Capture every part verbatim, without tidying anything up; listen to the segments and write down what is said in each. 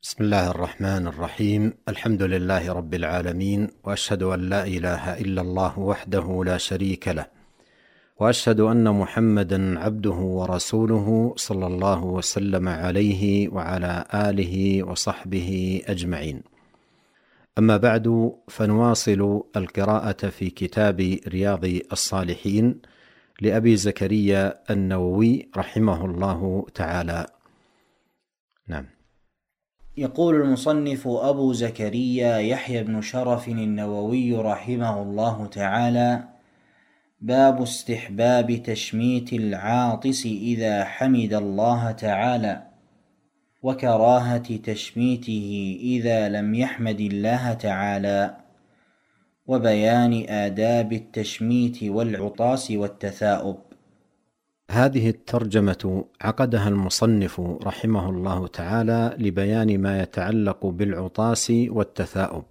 بسم الله الرحمن الرحيم. الحمد لله رب العالمين، وأشهد أن لا إله إلا الله وحده لا شريك له، وأشهد أن محمدا عبده ورسوله صلى الله وسلم عليه وعلى آله وصحبه أجمعين. أما بعد، فنواصل القراءة في كتاب رياض الصالحين لأبي زكريا النووي رحمه الله تعالى. نعم. يقول المصنف أبو زكريا يحيى بن شرف النووي رحمه الله تعالى: باب استحباب تشميت العاطس إذا حمد الله تعالى، وكراهة تشميته إذا لم يحمد الله تعالى، وبيان آداب التشميت والعطاس والتثاؤب. هذه الترجمة عقدها المصنف رحمه الله تعالى لبيان ما يتعلق بالعطاس والتثاؤب،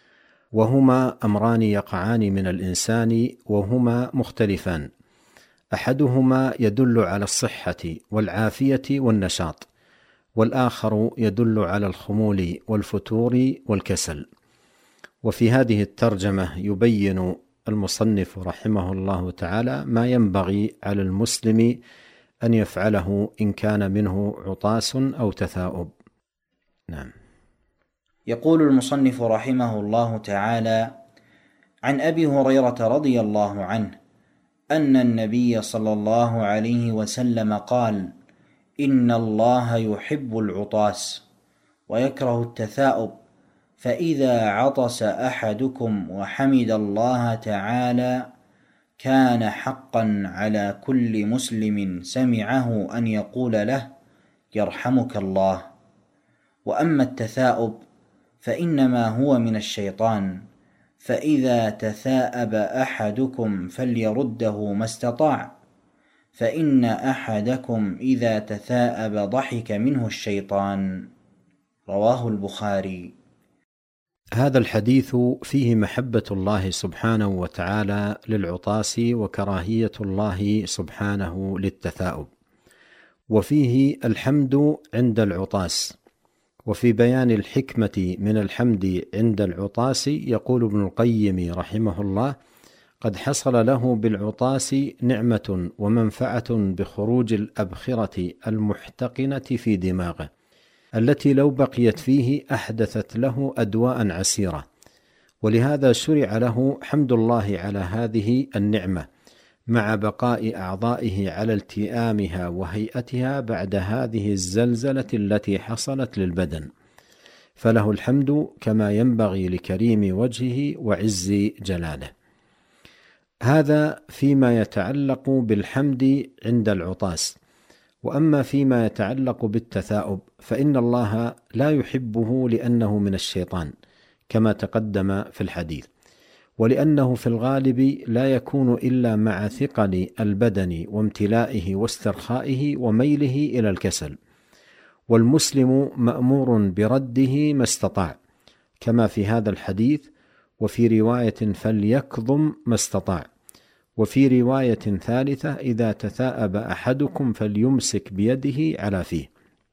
وهما أمران يقعان من الإنسان وهما مختلفان، أحدهما يدل على الصحة والعافية والنشاط، والآخر يدل على الخمول والفتور والكسل. وفي هذه الترجمة يبين المصنف رحمه الله تعالى ما ينبغي على المسلم أن يفعله إن كان منه عطاس أو تثاؤب. نعم. يقول المصنف رحمه الله تعالى: عن أبي هريرة رضي الله عنه أن النبي صلى الله عليه وسلم قال: إن الله يحب العطاس ويكره التثاؤب، فإذا عطس أحدكم وحمد الله تعالى كان حقا على كل مسلم سمعه أن يقول له: يرحمك الله. وأما التثاؤب فإنما هو من الشيطان، فإذا تثاءب أحدكم فليرده ما استطاع، فإن أحدكم إذا تثاءب ضحك منه الشيطان. رواه البخاري. هذا الحديث فيه محبة الله سبحانه وتعالى للعطاس وكراهية الله سبحانه للتثاؤب، وفيه الحمد عند العطاس. وفي بيان الحكمة من الحمد عند العطاس يقول ابن القيم رحمه الله: قد حصل له بالعطاس نعمة ومنفعة بخروج الأبخرة المحتقنة في دماغه، التي لو بقيت فيه أحدثت له أدواء عسيرة، ولهذا شرع له حمد الله على هذه النعمة مع بقاء أعضائه على التئامها وهيئتها بعد هذه الزلزلة التي حصلت للبدن، فله الحمد كما ينبغي لكريم وجهه وعز جلاله. هذا فيما يتعلق بالحمد عند العطاس. وأما فيما يتعلق بالتثاؤب فإن الله لا يحبه لأنه من الشيطان كما تقدم في الحديث، ولأنه في الغالب لا يكون إلا مع ثقل البدن وامتلائه واسترخائه وميله إلى الكسل، والمسلم مأمور برده ما استطاع، كما في هذا الحديث: وفي رواية فليكظم ما استطاع، وفي رواية ثالثة: إذا تثاءب أحدكم فليمسك بيده على فيه.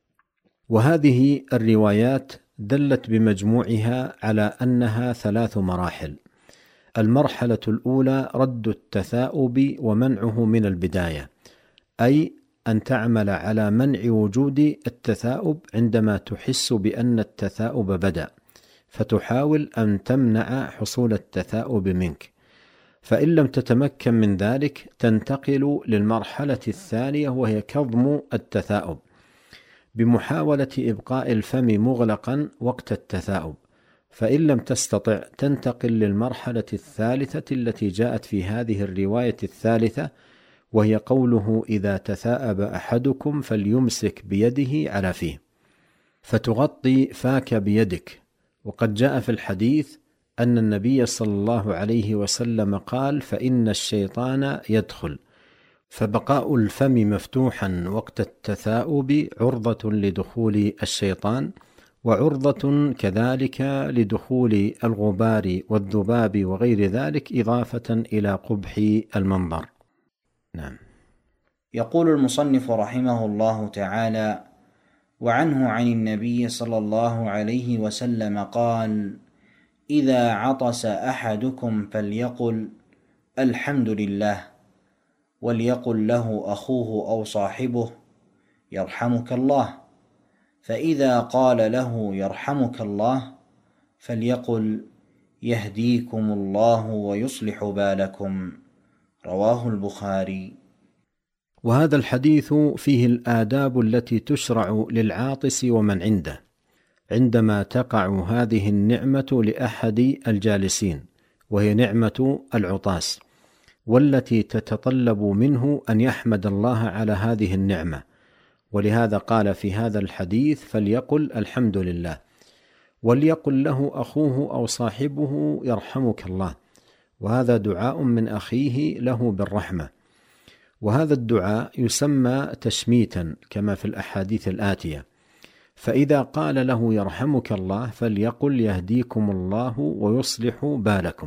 وهذه الروايات دلت بمجموعها على أنها ثلاث مراحل. المرحلة الأولى رد التثاؤب ومنعه من البداية، أي أن تعمل على منع وجود التثاؤب عندما تحس بأن التثاؤب بدأ، فتحاول أن تمنع حصول التثاؤب منك. فإن لم تتمكن من ذلك تنتقل للمرحلة الثانية، وهي كظم التثاؤب بمحاولة إبقاء الفم مغلقا وقت التثاؤب. فإن لم تستطع تنتقل للمرحلة الثالثة التي جاءت في هذه الرواية الثالثة، وهي قوله: إذا تثاءب أحدكم فليمسك بيده على فيه، فتغطي فاك بيدك. وقد جاء في الحديث أن النبي صلى الله عليه وسلم قال: فإن الشيطان يدخل. فبقاء الفم مفتوحا وقت التثاؤب عرضة لدخول الشيطان، وعرضة كذلك لدخول الغبار والذباب وغير ذلك، إضافة إلى قبح المنظر. نعم. يقول المصنف رحمه الله تعالى: وعنه عن النبي صلى الله عليه وسلم قال: إذا عطس أحدكم فليقل الحمد لله، وليقل له أخوه أو صاحبه يرحمك الله، فإذا قال له يرحمك الله فليقل يهديكم الله ويصلح بالكم. رواه البخاري. وهذا الحديث فيه الآداب التي تشرع للعاطس ومن عنده عندما تقع هذه النعمة لأحد الجالسين، وهي نعمة العطاس، والتي تتطلب منه أن يحمد الله على هذه النعمة. ولهذا قال في هذا الحديث: فليقل الحمد لله، وليقل له أخوه أو صاحبه يرحمك الله. وهذا دعاء من أخيه له بالرحمة، وهذا الدعاء يسمى تشميتا كما في الأحاديث الآتية. فإذا قال له يرحمك الله فليقل يهديكم الله ويصلح بالكم.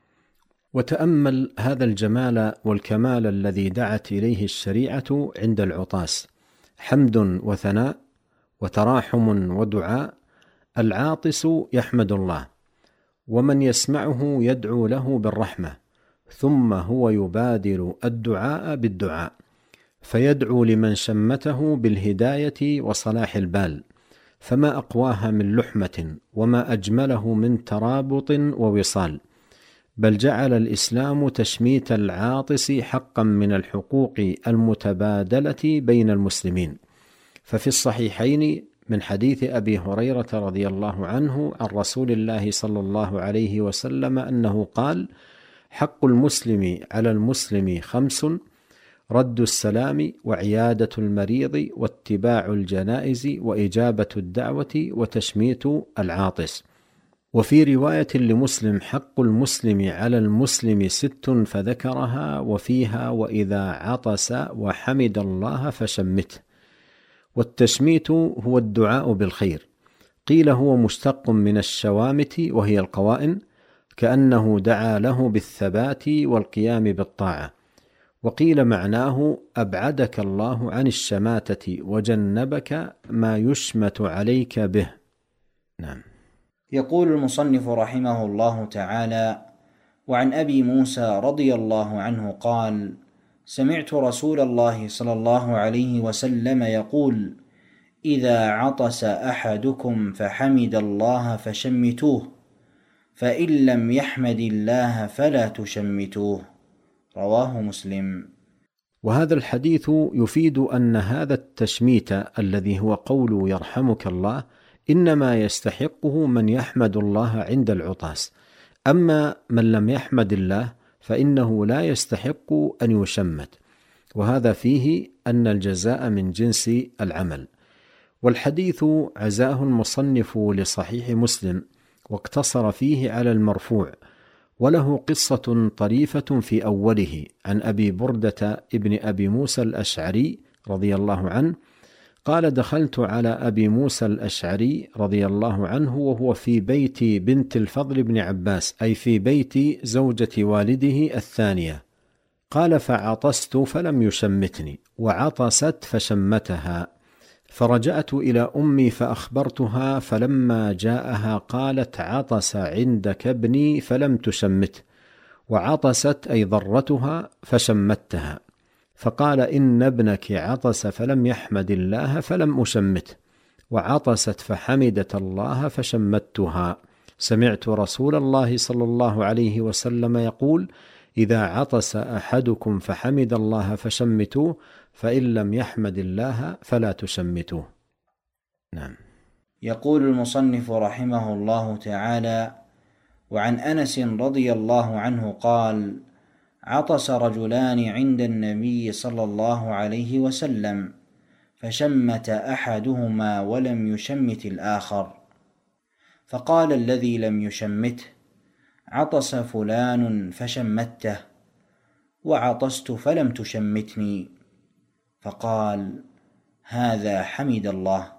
وتأمل هذا الجمال والكمال الذي دعت إليه الشريعة عند العطاس: حمد وثناء وتراحم ودعاء. العاطس يحمد الله، ومن يسمعه يدعو له بالرحمة، ثم هو يبادر الدعاء بالدعاء، فيدعو لمن شمته بالهداية وصلاح البال. فما أقواها من لحمة، وما أجمله من ترابط ووصال. بل جعل الإسلام تشميت العاطس حقا من الحقوق المتبادلة بين المسلمين. ففي الصحيحين من حديث أبي هريرة رضي الله عنه عن رسول الله صلى الله عليه وسلم أنه قال: حق المسلم على المسلم خمس: رد السلام، وعيادة المريض، واتباع الجنائز، وإجابة الدعوة، وتشميت العاطس. وفي رواية لمسلم: حق المسلم على المسلم ست فذكرها، وفيها: وإذا عطس وحمد الله فشمته. والتشميت هو الدعاء بالخير. قيل هو مشتق من الشوامت وهي القوائم، كأنه دعا له بالثبات والقيام بالطاعة. وقيل معناه: أبعدك الله عن الشماتة وجنبك ما يشمت عليك به. نعم. يقول المصنف رحمه الله تعالى: وعن أبي موسى رضي الله عنه قال: سمعت رسول الله صلى الله عليه وسلم يقول: إذا عطس أحدكم فحمد الله فشمتوه، فإن لم يحمد الله فلا تشمتوه. رواه مسلم. وهذا الحديث يفيد أن هذا التشميت الذي هو قول يرحمك الله إنما يستحقه من يحمد الله عند العطاس، أما من لم يحمد الله فإنه لا يستحق أن يشمت. وهذا فيه أن الجزاء من جنس العمل. والحديث عزاه المصنف لصحيح مسلم، واقتصر فيه على المرفوع، وله قصة طريفة في أوله عن أبي بردة ابن أبي موسى الأشعري رضي الله عنه قال: دخلت على أبي موسى الأشعري رضي الله عنه وهو في بيت بنت الفضل بن عباس، أي في بيت زوجة والده الثانية. قال: فعطست فلم يشمتني، وعطست فشمتها، فرجعت إلى أمي فأخبرتها، فلما جاءها قالت: عطس عندك ابني فلم تشمته، وعطست أي ضرتها فشمتها. فقال: إن ابنك عطس فلم يحمد الله فلم أشمته، وعطست فحمدت الله فشمتها. سمعت رسول الله صلى الله عليه وسلم يقول: إذا عطس أحدكم فحمد الله فشمتوه، فإن لم يحمد الله فلا تشمتوه. نعم. يقول المصنف رحمه الله تعالى: وعن أنس رضي الله عنه قال: عطس رجلان عند النبي صلى الله عليه وسلم، فشمت أحدهما ولم يشمت الآخر، فقال الذي لم يشمته: عطس فلان فشمته، وعطست فلم تشمتني. فقال: هذا حمد الله،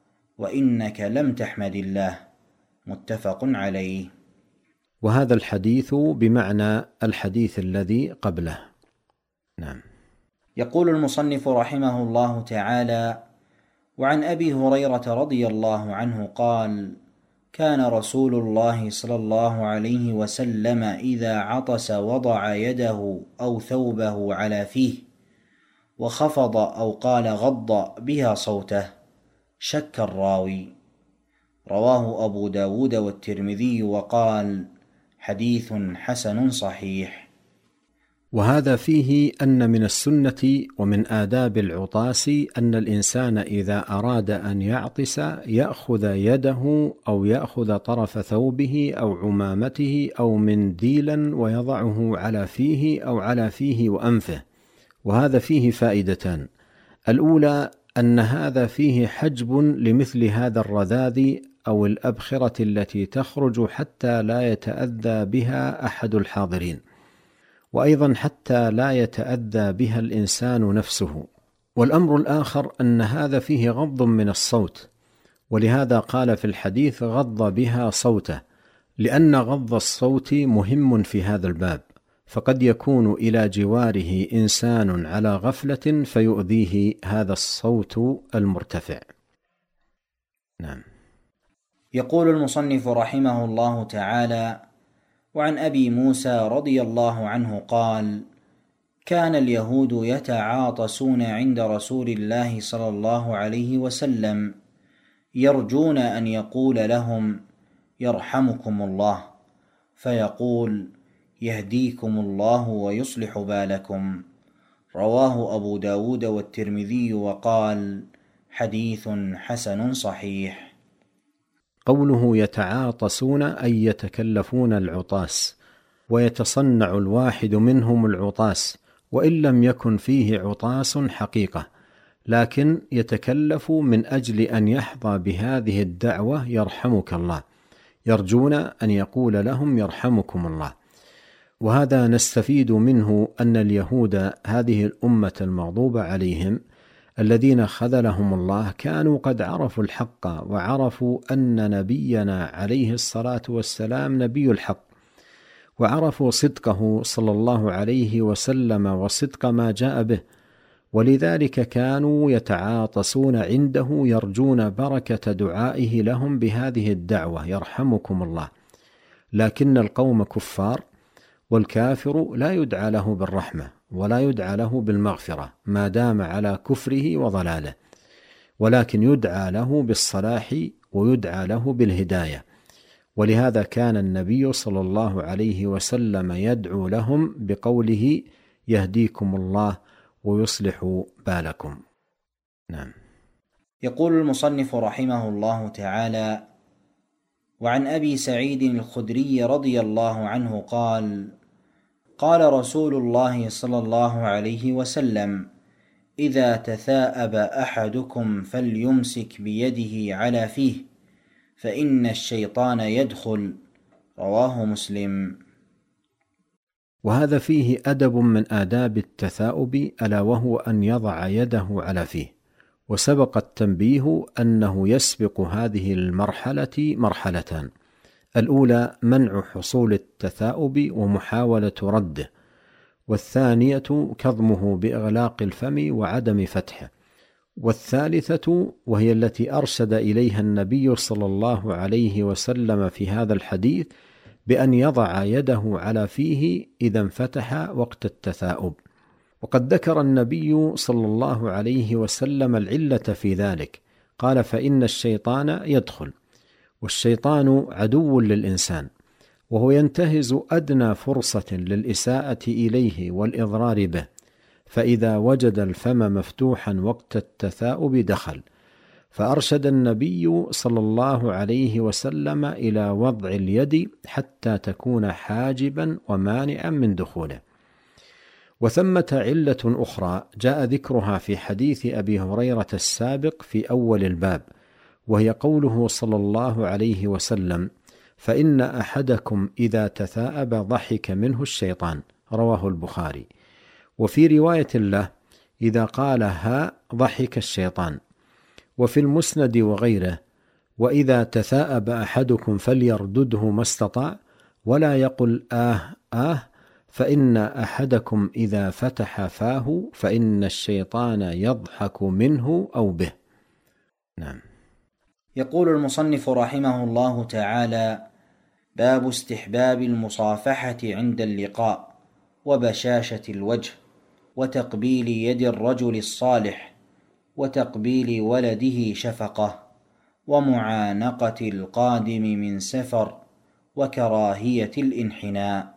وإنك لم تحمد الله. متفق عليه. وهذا الحديث بمعنى الحديث الذي قبله. نعم. يقول المصنف رحمه الله تعالى: وعن أبي هريرة رضي الله عنه قال: كان رسول الله صلى الله عليه وسلم إذا عطس وضع يده أو ثوبه على فيه وخفض أو قال غض بها صوته. شك الراوي. رواه أبو داود والترمذي وقال: حديث حسن صحيح. وهذا فيه أن من السنة ومن آداب العطاس أن الإنسان إذا أراد أن يعطس يأخذ يده أو يأخذ طرف ثوبه أو عمامته أو منديلا ويضعه على فيه أو على فيه وأنفه. وهذا فيه فائدتان: الأولى أن هذا فيه حجب لمثل هذا الرذاذ أو الأبخرة التي تخرج حتى لا يتأذى بها أحد الحاضرين، وأيضا حتى لا يتأذى بها الإنسان نفسه. والأمر الآخر أن هذا فيه غض من الصوت، ولهذا قال في الحديث غض بها صوته، لأن غض الصوت مهم في هذا الباب، فقد يكون إلى جواره إنسان على غفلة فيؤذيه هذا الصوت المرتفع. نعم. يقول المصنف رحمه الله تعالى: وعن أبي موسى رضي الله عنه قال: كان اليهود يتعاطسون عند رسول الله صلى الله عليه وسلم يرجون أن يقول لهم يرحمكم الله، فيقول يهديكم الله ويصلح بالكم. رواه أبو داود والترمذي وقال: حديث حسن صحيح. قوله يتعاطسون أي يتكلفون العطاس، ويتصنع الواحد منهم العطاس وإن لم يكن فيه عطاس حقيقة، لكن يتكلف من أجل أن يحظى بهذه الدعوة يرحمك الله، يرجون أن يقول لهم يرحمكم الله. وهذا نستفيد منه أن اليهود هذه الأمة المغضوب عليهم الذين خذلهم الله كانوا قد عرفوا الحق، وعرفوا أن نبينا عليه الصلاة والسلام نبي الحق، وعرفوا صدقه صلى الله عليه وسلم وصدق ما جاء به، ولذلك كانوا يتعاطسون عنده يرجون بركة دعائه لهم بهذه الدعوة يرحمكم الله. لكن القوم كفار، والكافر لا يدعى له بالرحمة ولا يدعى له بالمغفرة ما دام على كفره وضلاله، ولكن يدعى له بالصلاح ويدعى له بالهداية. ولهذا كان النبي صلى الله عليه وسلم يدعو لهم بقوله يهديكم الله ويصلح بالكم. نعم. يقول المصنف رحمه الله تعالى: وعن أبي سعيد الخدري رضي الله عنه قال: قال رسول الله صلى الله عليه وسلم: إذا تثاءب أحدكم فليمسك بيده على فيه فإن الشيطان يدخل. رواه مسلم. وهذا فيه أدب من آداب التثاؤب، ألا وهو أن يضع يده على فيه. وسبق التنبيه أنه يسبق هذه المرحلة مرحلتان: الأولى منع حصول التثاؤب ومحاولة رده، والثانية كظمه بإغلاق الفم وعدم فتحه، والثالثة وهي التي أرشد إليها النبي صلى الله عليه وسلم في هذا الحديث بأن يضع يده على فيه إذا انفتح وقت التثاؤب. وقد ذكر النبي صلى الله عليه وسلم العلة في ذلك، قال: فإن الشيطان يدخل. والشيطان عدو للإنسان، وهو ينتهز أدنى فرصة للإساءة إليه والإضرار به، فإذا وجد الفم مفتوحا وقت التثاؤب دخل. فأرشد النبي صلى الله عليه وسلم إلى وضع اليد حتى تكون حاجبا ومانعا من دخوله. وثمة علة أخرى جاء ذكرها في حديث أبي هريرة السابق في أول الباب، وهي قوله صلى الله عليه وسلم: فإن أحدكم إذا تثاءب ضحك منه الشيطان. رواه البخاري. وفي رواية له: إذا قال ها ضحك الشيطان. وفي المسند وغيره: وإذا تثاءب أحدكم فليردده ما استطاع ولا يقل آه آه، فإن أحدكم إذا فتح فاه فإن الشيطان يضحك منه أو به. نعم. يقول المصنف رحمه الله تعالى: باب استحباب المصافحة عند اللقاء، وبشاشة الوجه، وتقبيل يد الرجل الصالح، وتقبيل ولده شفقة، ومعانقة القادم من سفر، وكراهية الانحناء.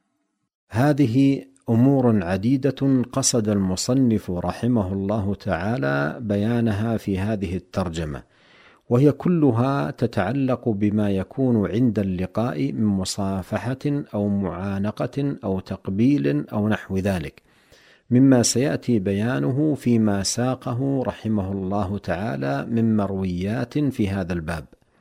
هذه أمور عديدة قصد المصنف رحمه الله تعالى بيانها في هذه الترجمة، وهي كلها تتعلق بما يكون عند اللقاء من مصافحة أو معانقة أو تقبيل أو نحو ذلك، مما سيأتي بيانه فيما ساقه رحمه الله تعالى من مرويات في هذا الباب.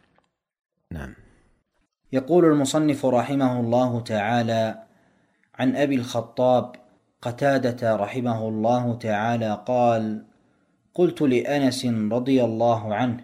نعم. يقول المصنف رحمه الله تعالى: عن أبي الخطاب قتادة رحمه الله تعالى قال: قلت لأنس رضي الله عنه: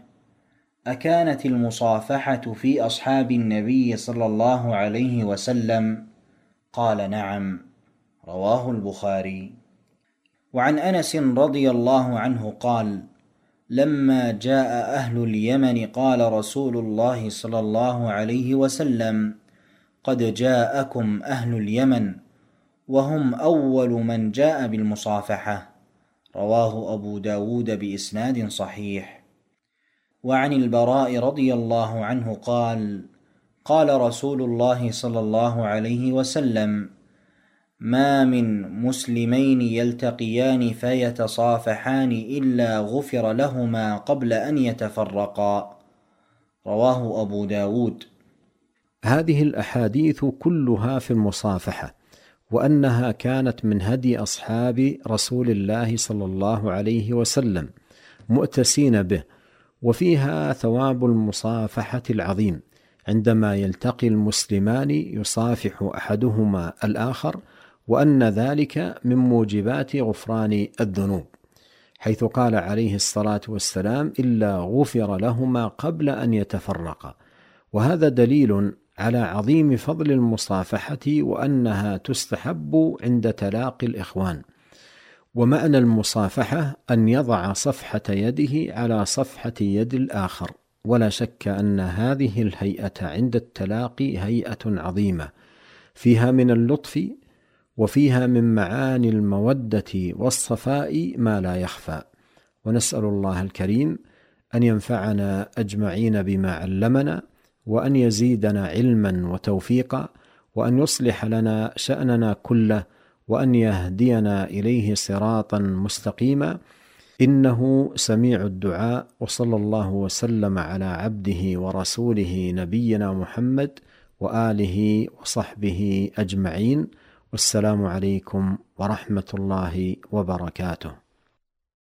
أكانت المصافحة في أصحاب النبي صلى الله عليه وسلم؟ قال: نعم. رواه البخاري. وعن أنس رضي الله عنه قال: لما جاء أهل اليمن قال رسول الله صلى الله عليه وسلم: قد جاءكم أهل اليمن، وهم أول من جاء بالمصافحة. رواه أبو داود بإسناد صحيح. وعن البراء رضي الله عنه قال: قال رسول الله صلى الله عليه وسلم: ما من مسلمين يلتقيان فيتصافحان إلا غفر لهما قبل أن يتفرقا. رواه أبو داود. هذه الأحاديث كلها في المصافحة، وأنها كانت من هدي أصحاب رسول الله صلى الله عليه وسلم مؤتسين به، وفيها ثواب المصافحة العظيم عندما يلتقي المسلمان يصافح أحدهما الآخر، وأن ذلك من موجبات غفران الذنوب، حيث قال عليه الصلاة والسلام: إلا غفر لهما قبل أن يتفرقا. وهذا دليل على عظيم فضل المصافحة، وأنها تستحب عند تلاقي الإخوان. ومعنى المصافحة أن يضع صفحة يده على صفحة يد الآخر، ولا شك أن هذه الهيئة عند التلاقي هيئة عظيمة فيها من اللطف، وفيها من معاني المودة والصفاء ما لا يخفى. ونسأل الله الكريم أن ينفعنا أجمعين بما علمنا، وأن يزيدنا علما وتوفيقا، وأن يصلح لنا شأننا كله، وأن يهدينا إليه صراطا مستقيما، إنه سميع الدعاء. وصلى الله وسلم على عبده ورسوله نبينا محمد وآله وصحبه أجمعين، والسلام عليكم ورحمة الله وبركاته.